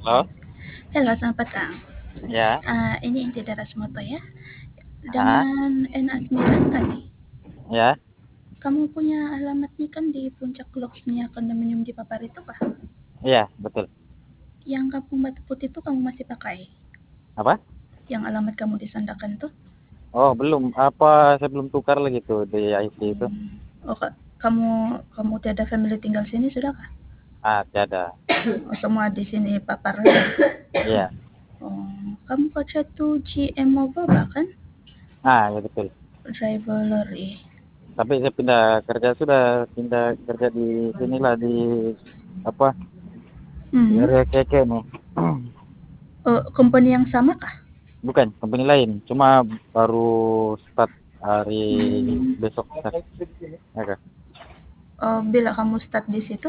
Halo? Halo, selamat petang. Ya? Ini Inti Darasmoto ya. Ah, Dengan N Asmiran kan nih? ya? Kamu punya alamat nih kan di Puncak Loksnia Kondominium di Papar itu kah? Iya, betul. Yang Kampung Batu Putih itu kamu masih pakai? Apa? Yang alamat kamu di Sandakan tuh? Oh, belum. Apa saya belum tukar lagi tuh di IT itu? Oh, kamu kamu tiada family tinggal sini sudah kah? Ah, tiada. Oh, semua di sini Papar. Iya. Oh, kamu kerja tuh GM Mobile kan? Ah, ya betul. Driver lorry. Tapi saya pindah kerja sudah pindah kerja di sinilah di apa? Di Hmm. area keke nih. Oh, company yang sama kah? Bukan, company lain. Cuma baru start hari Hmm. besok start. Ya, Kak. Oh, bila kamu start di situ?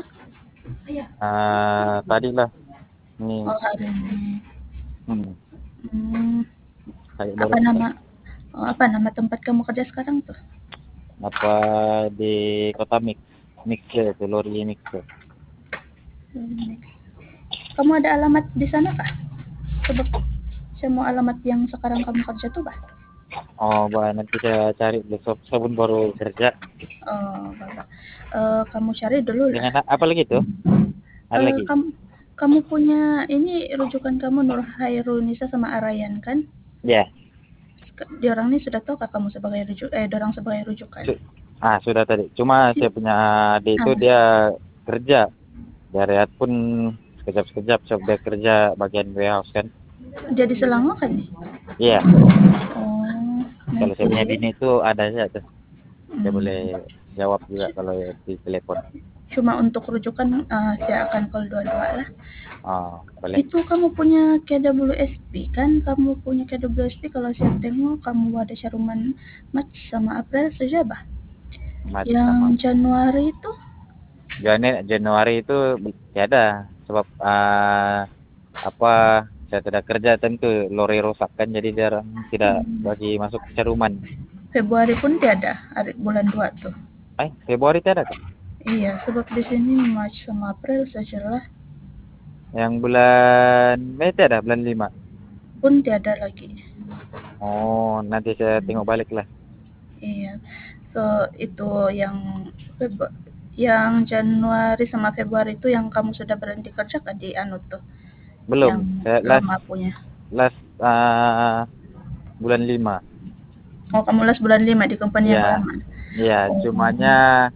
Tadi lah. Ini Oh, hari ini. hmm, Hmm, kayak baru apa start. nama apa nama tempat kamu kerja sekarang tuh? Apa di kota Mixer itu lori Mixer. Hmm, kamu ada alamat di sana kah? Coba saya mau alamat yang sekarang kamu kerja tuh kah? Oh, bah, nanti saya cari besok. Saya pun baru kerja. Oh, bapak. Kamu cari dulu lah. Dengan apa lagi tuh? Ada lagi? Kamu kamu punya ini rujukan kamu Nur Hairunisa sama Arayan kan? Ya, Di orang ini sudah tahu kah kamu sebagai dorang sebagai rujukan? su- sudah tadi. Cuma saya punya adik itu Ah, dia kerja. Dia rehat pun sekejap-sekejap. Sebab dia kerja bagian warehouse kan. dia di Selangor kan nih? Iya, Oh, kalau saya nanti. punya bini itu ada aja tuh. Dia boleh Hmm. jawab juga kalau di telepon. Cuma untuk rujukan saya akan call dua-dua lah. Oh, boleh. Itu kamu punya KWSP kan? Kamu punya KWSP kalau saya tengok kamu ada Syaruman Mac sama April saja bah. Mat Yang sama Januari itu Januari itu tiada. Sebab apa saya tidak kerja tentu lori rusak kan jadi jarang tidak bagi masuk caruman. Februari pun tiada, hari bulan 2 tuh. Februari tiada kan? Iya, sebab di sini Mac sama April sajalah Yang bulan Mei tiada, bulan 5. pun tiada lagi. Oh, nanti saya tengok balik lah. Iya. So itu yang yang Januari sama Februari itu yang kamu sudah berhenti kerja kan di anu tuh, Belum, yang saya last lama punya. last bulan 5. Oh, kamu las bulan 5 di company Ya, yang lama. ya, Oh, cumanya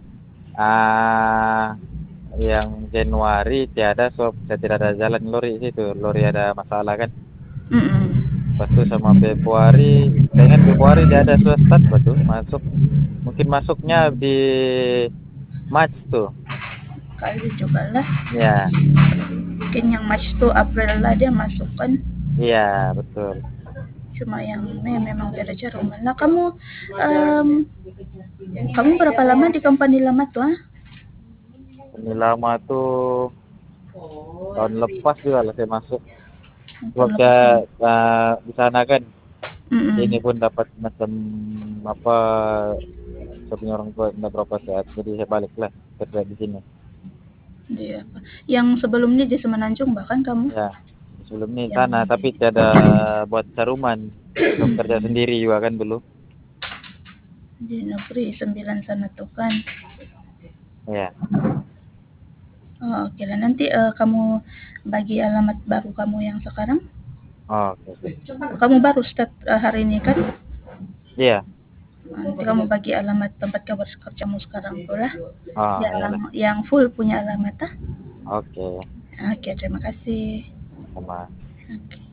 ah yang Januari tiada sebab saya tidak ada jalan lori situ. Lori ada masalah kan. mm. Pas itu sama Februari, saya ingat Februari dia ada sudah start batu masuk. Mungkin masuknya di Mac tuh. Kali juga lah. Ya, Mungkin yang March to April lah dia masukkan. iya betul. Cuma yang Mei memang tidak jarum. Nah, um, kamu berapa lama di company lama tuh? Ah? Ini lama tuh tahun lepas juga lah saya masuk. Sebab Tahun lepas saya kan? di sana kan, ini Mm-mm. pun dapat macam apa, saya punya orang tua tidak berapa sehat, jadi saya baliklah kerja di sini. Dia. Yang sebelumnya di Semenanjung bahkan kamu Ya, sebelum ini yang sana, tapi tiada buat caruman. Sebab kerja sendiri juga kan dulu. di negeri 9 sana tuh kan. Ya, Oh, oke lah nanti kamu bagi alamat baru kamu yang sekarang. oh, oke, oke. Kamu baru start hari ini kan? Iya, Nanti kamu bagi alamat tempat kamu kerjamu sekarang tuh lah. oh, ya lah. Yang full punya alamat ah. Oke, Oke, terima kasih. sama. Oke.